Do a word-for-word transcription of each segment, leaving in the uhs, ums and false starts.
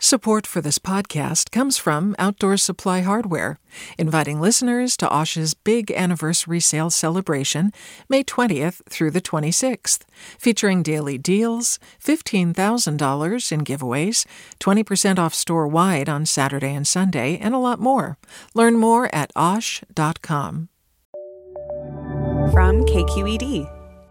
Support for this podcast comes from Outdoor Supply Hardware, inviting listeners to Osh's big anniversary sale celebration, May twentieth through the twenty-sixth, featuring daily deals, fifteen thousand dollars in giveaways, twenty percent off store-wide on Saturday and Sunday, and a lot more. Learn more at osh dot com. From K Q E D.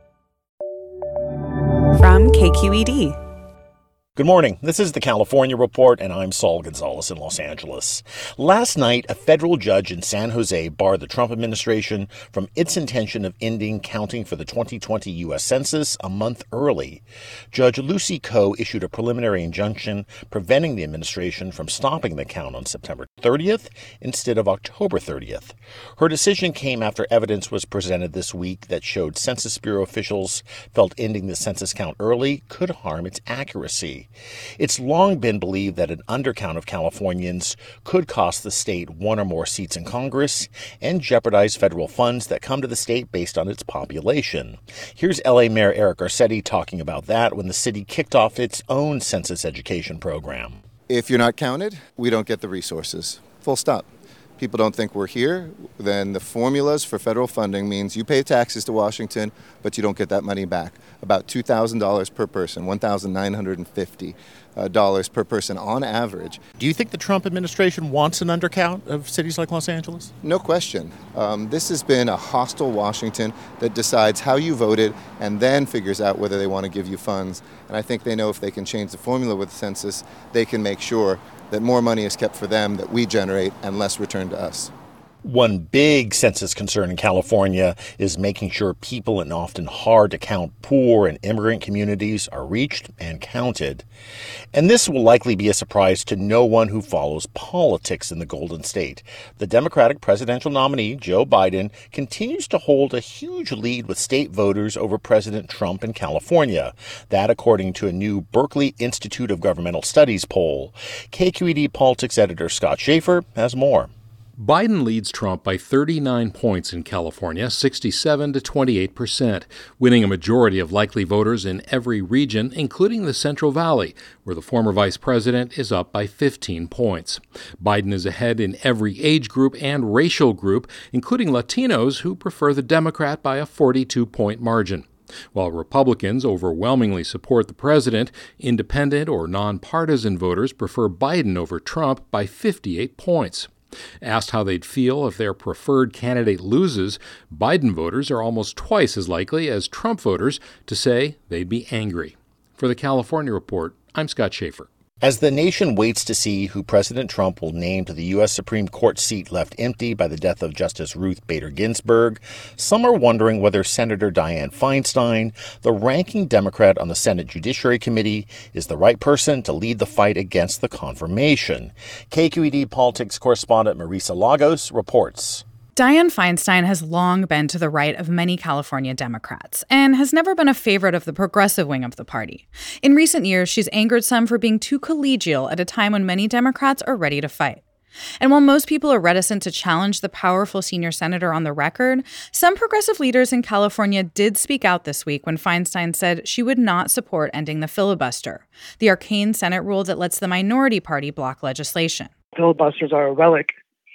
From K Q E D. Good morning. This is the California Report, and I'm Saul Gonzalez in Los Angeles. Last night, a federal judge in San Jose barred the Trump administration from its intention of ending counting for the twenty twenty U S Census a month early. Judge Lucy Koh issued a preliminary injunction preventing the administration from stopping the count on September thirtieth instead of October thirtieth. Her decision came after evidence was presented this week that showed Census Bureau officials felt ending the census count early could harm its accuracy. It's long been believed that an undercount of Californians could cost the state one or more seats in Congress and jeopardize federal funds that come to the state based on its population. Here's L A Mayor Eric Garcetti talking about that when the city kicked off its own census education program. If you're not counted, we don't get the resources. Full stop. People don't think we're here, then the formulas for federal funding means you pay taxes to Washington, but you don't get that money back. About two thousand dollars per person, one thousand nine hundred fifty dollars per person on average. Do you think the Trump administration wants an undercount of cities like Los Angeles? No question. Um, this has been a hostile Washington that decides how you voted and then figures out whether they want to give you funds. And I think they know if they can change the formula with the census, they can make sure that more money is kept for them that we generate and less returned to us. One big census concern in California is making sure people in often hard-to-count poor and immigrant communities are reached and counted. And this will likely be a surprise to no one who follows politics in the Golden State. The Democratic presidential nominee, Joe Biden, continues to hold a huge lead with state voters over President Trump in California. That according to a new Berkeley Institute of Governmental Studies poll. K Q E D politics editor Scott Schaefer has more. Biden leads Trump by thirty-nine points in California, sixty-seven to twenty-eight percent, winning a majority of likely voters in every region, including the Central Valley, where the former vice president is up by fifteen points. Biden is ahead in every age group and racial group, including Latinos who prefer the Democrat by a forty-two point margin. While Republicans overwhelmingly support the president, independent or nonpartisan voters prefer Biden over Trump by fifty-eight points. Asked how they'd feel if their preferred candidate loses, Biden voters are almost twice as likely as Trump voters to say they'd be angry. For the California Report, I'm Scott Schaefer. As the nation waits to see who President Trump will name to the U S Supreme Court seat left empty by the death of Justice Ruth Bader Ginsburg, some are wondering whether Senator Dianne Feinstein, the ranking Democrat on the Senate Judiciary Committee, is the right person to lead the fight against the confirmation. K Q E D politics correspondent Marisa Lagos reports. Dianne Feinstein has long been to the right of many California Democrats and has never been a favorite of the progressive wing of the party. In recent years, she's angered some for being too collegial at a time when many Democrats are ready to fight. And while most people are reticent to challenge the powerful senior senator on the record, some progressive leaders in California did speak out this week when Feinstein said she would not support ending the filibuster, the arcane Senate rule that lets the minority party block legislation. Filibusters are a relic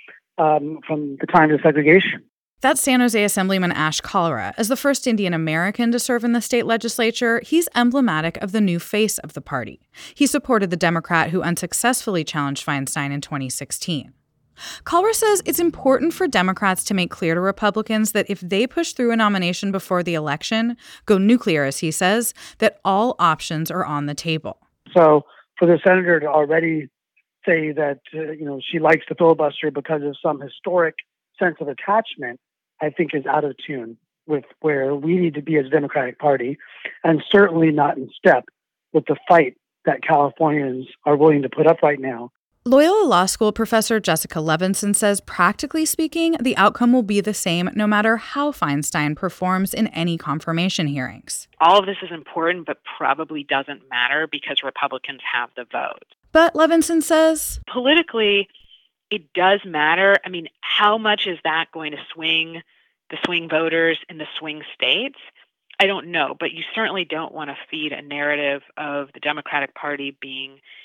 Um, from the time of segregation. That's San Jose Assemblyman Ash Kalra. As the first Indian American to serve in the state legislature, he's emblematic of the new face of the party. He supported the Democrat who unsuccessfully challenged Feinstein in twenty sixteen. Kalra says it's important for Democrats to make clear to Republicans that if they push through a nomination before the election, go nuclear, as he says, that all options are on the table. So for the senator to already say that, uh, you know, she likes the filibuster because of some historic sense of attachment, I think is out of tune with where we need to be as a Democratic Party, and certainly not in step with the fight that Californians are willing to put up right now. Loyola Law School professor Jessica Levinson says, practically speaking, the outcome will be the same no matter how Feinstein performs in any confirmation hearings. All of this is important, but probably doesn't matter because Republicans have the vote. But Levinson says, politically, it does matter. I mean, how much is that going to swing the swing voters in the swing states? I don't know, but you certainly don't want to feed a narrative of the Democratic Party being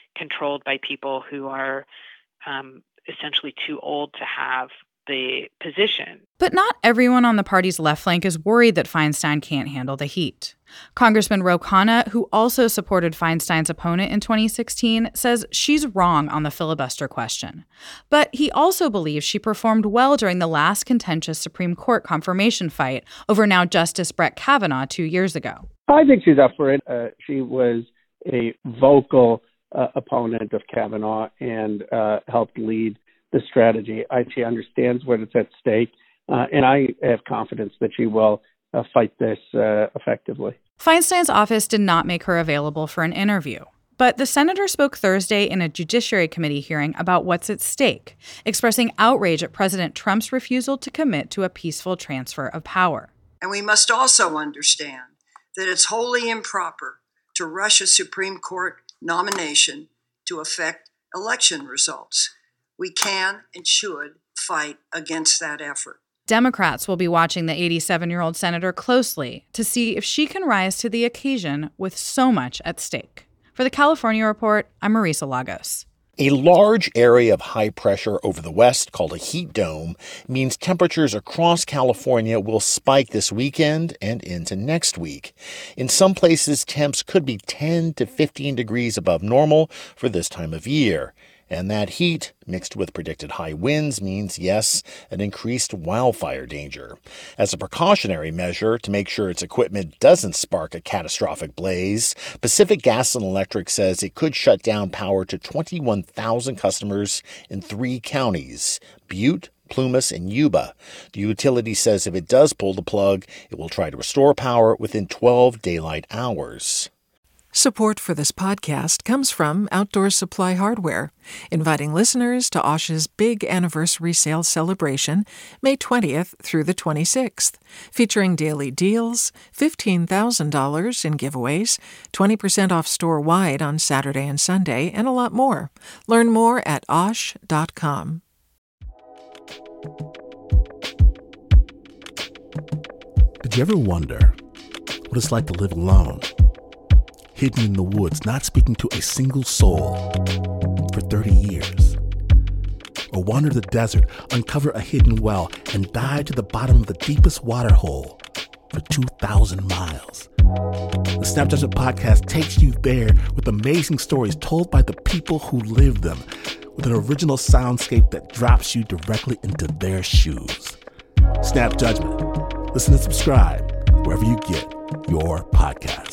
controlled by people who are um, essentially too old to have the position. But not everyone on the party's left flank is worried that Feinstein can't handle the heat. Congressman Ro Khanna, who also supported Feinstein's opponent in twenty sixteen, says she's wrong on the filibuster question. But he also believes she performed well during the last contentious Supreme Court confirmation fight over now Justice Brett Kavanaugh two years ago. I think she's up for it. Uh, she was a vocal uh, opponent of Kavanaugh and uh, helped lead the strategy. I, she understands what is at stake, uh, and I have confidence that she will uh, fight this uh, effectively. Feinstein's office did not make her available for an interview, but the senator spoke Thursday in a Judiciary Committee hearing about what's at stake, expressing outrage at President Trump's refusal to commit to a peaceful transfer of power. And we must also understand that it's wholly improper to rush a Supreme Court nomination to affect election results. We can and should fight against that effort. Democrats will be watching the eighty-seven-year-old senator closely to see if she can rise to the occasion with so much at stake. For the California Report, I'm Marisa Lagos. A large area of high pressure over the west, called a heat dome, means temperatures across California will spike this weekend and into next week. In some places, temps could be ten to fifteen degrees above normal for this time of year. And that heat, mixed with predicted high winds, means, yes, an increased wildfire danger. As a precautionary measure to make sure its equipment doesn't spark a catastrophic blaze, Pacific Gas and Electric says it could shut down power to twenty-one thousand customers in three counties, Butte, Plumas, and Yuba. The utility says if it does pull the plug, it will try to restore power within twelve daylight hours. Support for this podcast comes from Outdoor Supply Hardware, inviting listeners to Osh's big anniversary sale celebration, May twentieth through the twenty-sixth, featuring daily deals, fifteen thousand dollars in giveaways, twenty percent off store-wide on Saturday and Sunday, and a lot more. Learn more at osh dot com. Did you ever wonder what it's like to live alone? Hidden in the woods, not speaking to a single soul for thirty years. Or wander the desert, uncover a hidden well, and dive to the bottom of the deepest water hole for two thousand miles. The Snap Judgment Podcast takes you there with amazing stories told by the people who live them, with an original soundscape that drops you directly into their shoes. Snap Judgment. Listen and subscribe wherever you get your podcasts.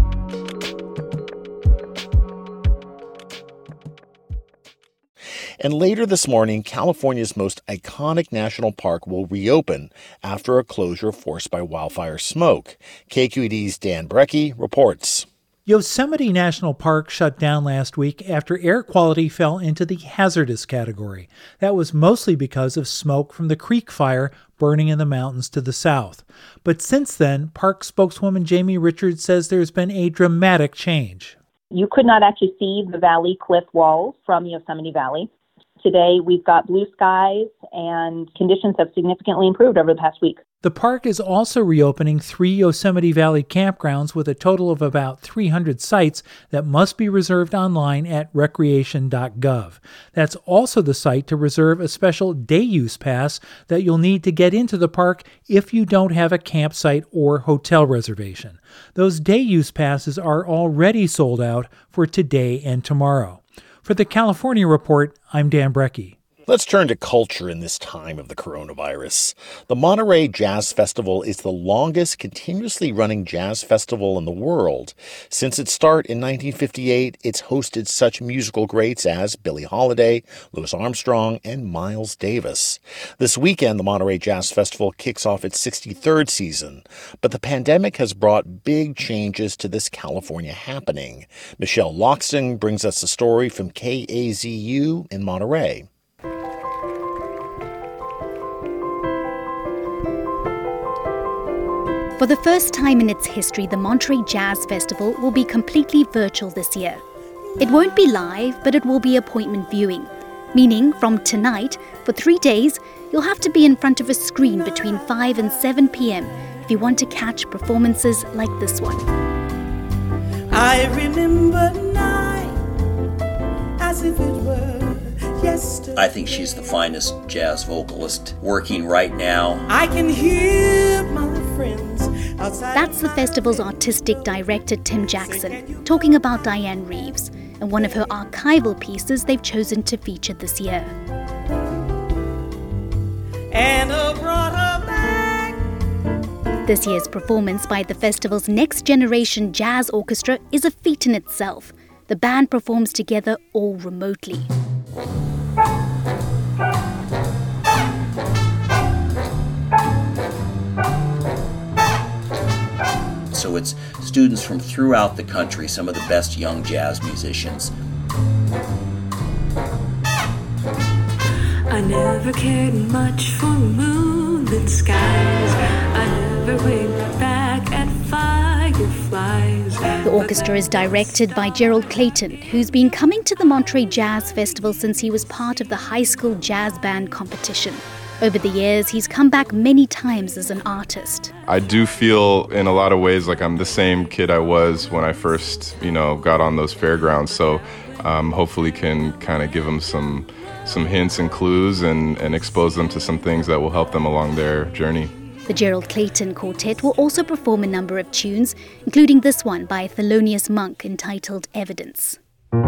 And later this morning, California's most iconic national park will reopen after a closure forced by wildfire smoke. K Q E D's Dan Brecky reports. Yosemite National Park shut down last week after air quality fell into the hazardous category. That was mostly because of smoke from the Creek Fire burning in the mountains to the south. But since then, park spokeswoman Jamie Richards says there's been a dramatic change. You could not actually see the valley cliff walls from Yosemite Valley. Today, we've got blue skies, and conditions have significantly improved over the past week. The park is also reopening three Yosemite Valley campgrounds with a total of about three hundred sites that must be reserved online at recreation dot gov. That's also the site to reserve a special day-use pass that you'll need to get into the park if you don't have a campsite or hotel reservation. Those day-use passes are already sold out for today and tomorrow. For the California Report, I'm Dan Brecky. Let's turn to culture in this time of the coronavirus. The Monterey Jazz Festival is the longest continuously running jazz festival in the world. Since its start in nineteen fifty-eight, it's hosted such musical greats as Billie Holiday, Louis Armstrong, and Miles Davis. This weekend, the Monterey Jazz Festival kicks off its sixty-third season, but the pandemic has brought big changes to this California happening. Michelle Loxton brings us a story from K A Z U in Monterey. For the first time in its history, the Monterey Jazz Festival will be completely virtual this year. It won't be live, but it will be appointment viewing, meaning from tonight, for three days, you'll have to be in front of a screen between five and seven p.m. if you want to catch performances like this one. I remember night as if it were yesterday. I think she's the finest jazz vocalist working right now. I can hear my friends outside. That's the festival's artistic director, Tim Jackson, talking about Dianne Reeves and one of her archival pieces they've chosen to feature this year. And I brought her back. This year's performance by the festival's Next Generation Jazz Orchestra is a feat in itself. The band performs together all remotely. So it's students from throughout the country, some of the best young jazz musicians. I never cared much for moonlit skies. I never winked back at fireflies. The orchestra is directed by Gerald Clayton, who's been coming to the Monterey Jazz Festival since he was part of the high school jazz band competition. Over the years, he's come back many times as an artist. I do feel in a lot of ways like I'm the same kid I was when I first, you know, got on those fairgrounds. So um, hopefully can kind of give them some some hints and clues and, and expose them to some things that will help them along their journey. The Gerald Clayton Quartet will also perform a number of tunes, including this one by Thelonious Monk entitled Evidence.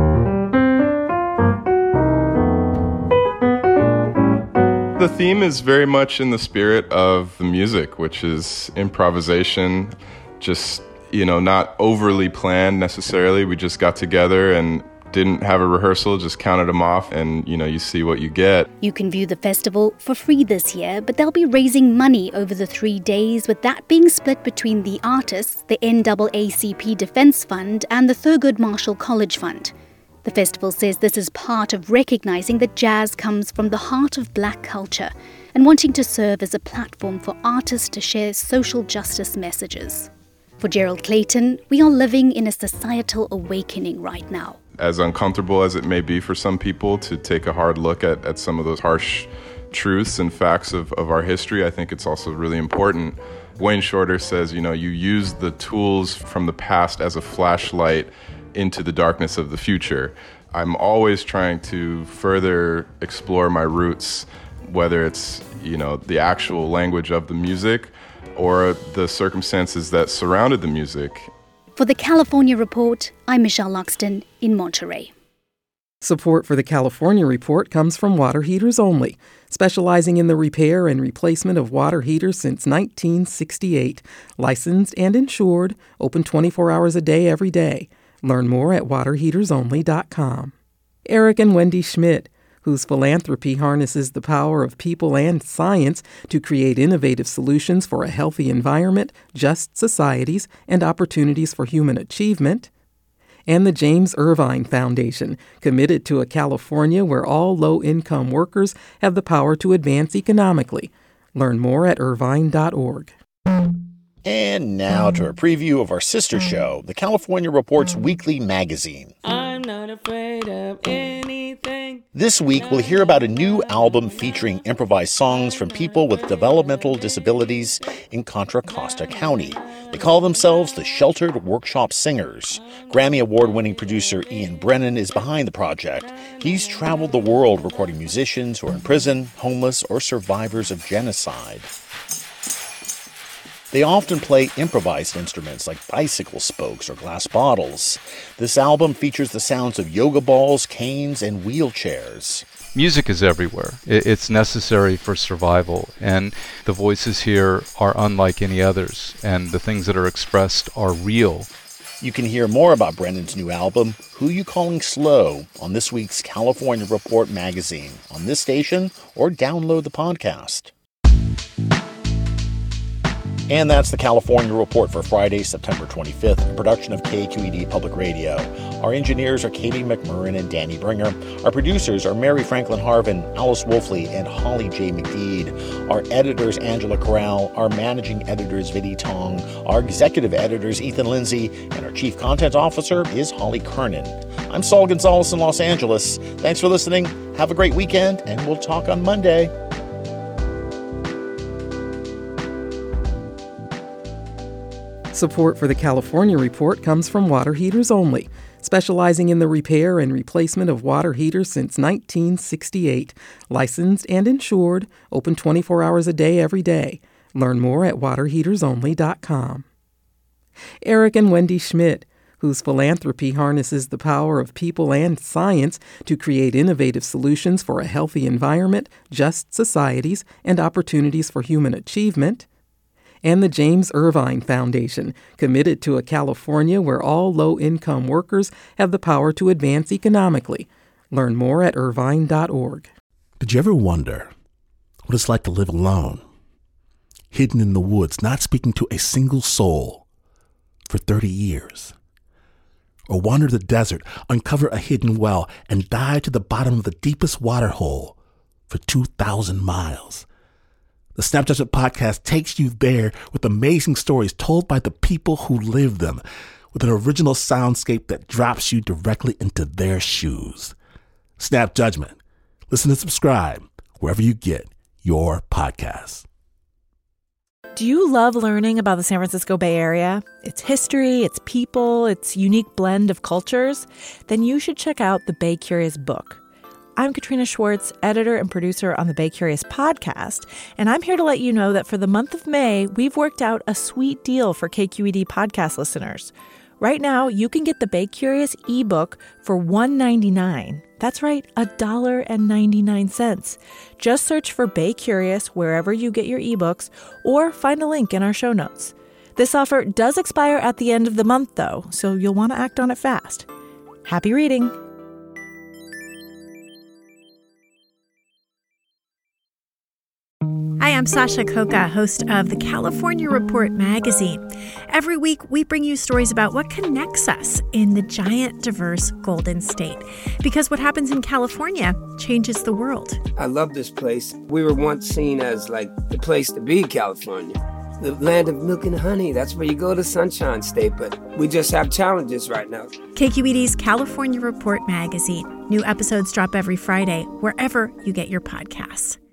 The theme is very much in the spirit of the music, which is improvisation, just, you know, not overly planned necessarily. We just got together and didn't have a rehearsal, just counted them off, and, you know, you see what you get. You can view the festival for free this year, but they'll be raising money over the three days, with that being split between the artists, the N double A C P Defense Fund, and the Thurgood Marshall College Fund. The festival says this is part of recognizing that jazz comes from the heart of black culture and wanting to serve as a platform for artists to share social justice messages. For Gerald Clayton, we are living in a societal awakening right now. As uncomfortable as it may be for some people to take a hard look at, at some of those harsh truths and facts of, of our history, I think it's also really important. Wayne Shorter says, you know, you use the tools from the past as a flashlight into the darkness of the future. I'm always trying to further explore my roots, whether it's, you know, the actual language of the music or the circumstances that surrounded the music. For the California Report, I'm Michelle Luxton in Monterey. Support for the California Report comes from Water Heaters Only, specializing in the repair and replacement of water heaters since nineteen sixty-eight. Licensed and insured, open twenty-four hours a day every day. Learn more at water heaters only dot com. Eric and Wendy Schmidt, whose philanthropy harnesses the power of people and science to create innovative solutions for a healthy environment, just societies, and opportunities for human achievement. And the James Irvine Foundation, committed to a California where all low-income workers have the power to advance economically. Learn more at irvine dot org. And now to a preview of our sister show, the California Report's weekly magazine. I'm not afraid of anything. This week, we'll hear about a new album featuring improvised songs from people with developmental disabilities in Contra Costa County. They call themselves the Sheltered Workshop Singers. Grammy Award-winning producer Ian Brennan is behind the project. He's traveled the world recording musicians who are in prison, homeless, or survivors of genocide. They often play improvised instruments like bicycle spokes or glass bottles. This album features the sounds of yoga balls, canes, and wheelchairs. Music is everywhere. It's necessary for survival, and the voices here are unlike any others, and the things that are expressed are real. You can hear more about Brennan's new album, Who You Calling Slow, on this week's California Report magazine, on this station, or download the podcast. And that's the California Report for Friday, September twenty-fifth, a production of K Q E D Public Radio. Our engineers are Katie McMurrin and Danny Bringer. Our producers are Mary Franklin Harvin, Alice Wolfley, and Holly J. McDeed. Our editors, Angela Corral. Our managing editors, Vidhi Tong. Our executive editors, Ethan Lindsay. And our chief content officer is Holly Kernan. I'm Saul Gonzalez in Los Angeles. Thanks for listening. Have a great weekend, and we'll talk on Monday. Support for the California Report comes from Water Heaters Only, specializing in the repair and replacement of water heaters since nineteen sixty-eight. Licensed and insured, open twenty-four hours a day every day. Learn more at water heaters only dot com. Eric and Wendy Schmidt, whose philanthropy harnesses the power of people and science to create innovative solutions for a healthy environment, just societies, and opportunities for human achievement. And the James Irvine Foundation, committed to a California where all low-income workers have the power to advance economically. Learn more at irvine dot org. Did you ever wonder what it's like to live alone, hidden in the woods, not speaking to a single soul for thirty years? Or wander the desert, uncover a hidden well, and dive to the bottom of the deepest water hole for two thousand miles? The Snap Judgment Podcast takes you there with amazing stories told by the people who live them, with an original soundscape that drops you directly into their shoes. Snap Judgment. Listen and subscribe wherever you get your podcasts. Do you love learning about the San Francisco Bay Area, its history, its people, its unique blend of cultures? Then you should check out the Bay Curious book. I'm Katrina Schwartz, editor and producer on the Bay Curious podcast, and I'm here to let you know that for the month of May, we've worked out a sweet deal for K Q E D podcast listeners. Right now, you can get the Bay Curious ebook for one dollar and ninety-nine cents. That's right, one dollar and ninety-nine cents. Just search for Bay Curious wherever you get your ebooks, or find a link in our show notes. This offer does expire at the end of the month, though, so you'll want to act on it fast. Happy reading! Hi, I'm Sasha Coca, host of the California Report magazine. Every week, we bring you stories about what connects us in the giant, diverse Golden State. Because what happens in California changes the world. I love this place. We were once seen as like the place to be, California. The land of milk and honey. That's where you go to Sunshine State, but we just have challenges right now. K Q E D's California Report magazine. New episodes drop every Friday, wherever you get your podcasts.